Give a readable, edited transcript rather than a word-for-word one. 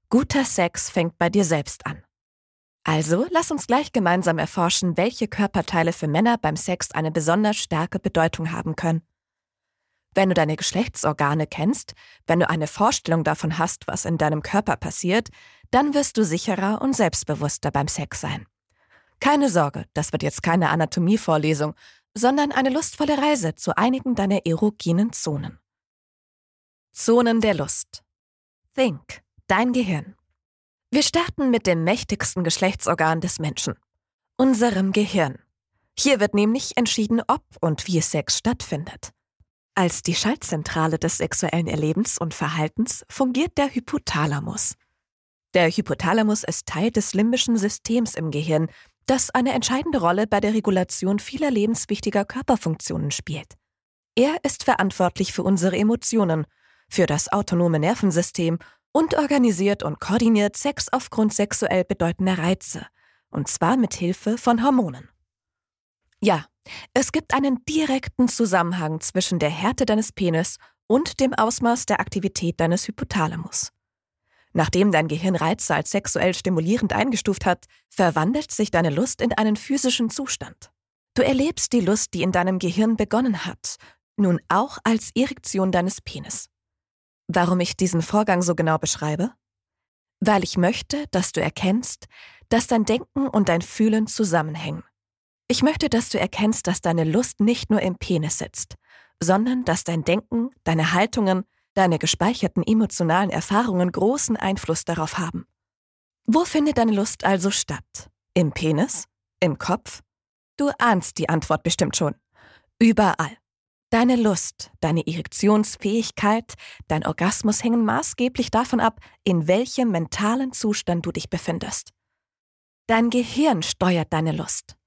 Guter Sex fängt bei dir selbst an. Also, lass uns gleich gemeinsam erforschen, welche Körperteile für Männer beim Sex eine besonders starke Bedeutung haben können. Wenn du deine Geschlechtsorgane kennst, wenn du eine Vorstellung davon hast, was in deinem Körper passiert, dann wirst du sicherer und selbstbewusster beim Sex sein. Keine Sorge, das wird jetzt keine Anatomievorlesung, sondern eine lustvolle Reise zu einigen deiner erogenen Zonen. Zonen der Lust. Think, dein Gehirn. Wir starten mit dem mächtigsten Geschlechtsorgan des Menschen, unserem Gehirn. Hier wird nämlich entschieden, ob und wie Sex stattfindet. Als die Schaltzentrale des sexuellen Erlebens und Verhaltens fungiert der Hypothalamus. Der Hypothalamus ist Teil des limbischen Systems im Gehirn, das eine entscheidende Rolle bei der Regulation vieler lebenswichtiger Körperfunktionen spielt. Er ist verantwortlich für unsere Emotionen, für das autonome Nervensystem und organisiert und koordiniert Sex aufgrund sexuell bedeutender Reize, und zwar mit Hilfe von Hormonen. Ja, es gibt einen direkten Zusammenhang zwischen der Härte deines Penis und dem Ausmaß der Aktivität deines Hypothalamus. Nachdem dein Gehirn Reize als sexuell stimulierend eingestuft hat, verwandelt sich deine Lust in einen physischen Zustand. Du erlebst die Lust, die in deinem Gehirn begonnen hat, nun auch als Erektion deines Penis. Warum ich diesen Vorgang so genau beschreibe? Weil ich möchte, dass du erkennst, dass dein Denken und dein Fühlen zusammenhängen. Ich möchte, dass du erkennst, dass deine Lust nicht nur im Penis sitzt, sondern dass dein Denken, deine Haltungen, deine gespeicherten emotionalen Erfahrungen großen Einfluss darauf haben. Wo findet deine Lust also statt? Im Penis? Im Kopf? Du ahnst die Antwort bestimmt schon. Überall. Deine Lust, deine Erektionsfähigkeit, dein Orgasmus hängen maßgeblich davon ab, in welchem mentalen Zustand du dich befindest. Dein Gehirn steuert deine Lust.